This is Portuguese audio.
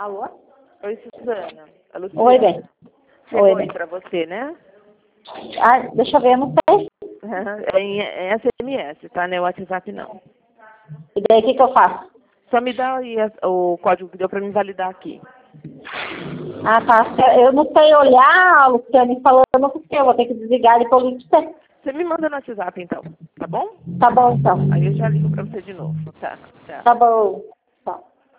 Alô? Oi, Suzana. A Luciana. Oi, bem. Chegou Oi, aí bem. pra você, né? Ah, deixa eu ver, não sei. É em SMS, tá? Não é WhatsApp, não. E daí, o que eu faço? Só me dá aí o código que deu pra me validar aqui. Ah, tá. Eu não sei olhar, a Luciane falando com você. Eu vou ter que desligar e depois eu ligo pra você. Você me manda no WhatsApp, então. Tá bom? Tá bom, então. Aí eu já ligo pra você de novo. Tá. Tá bom.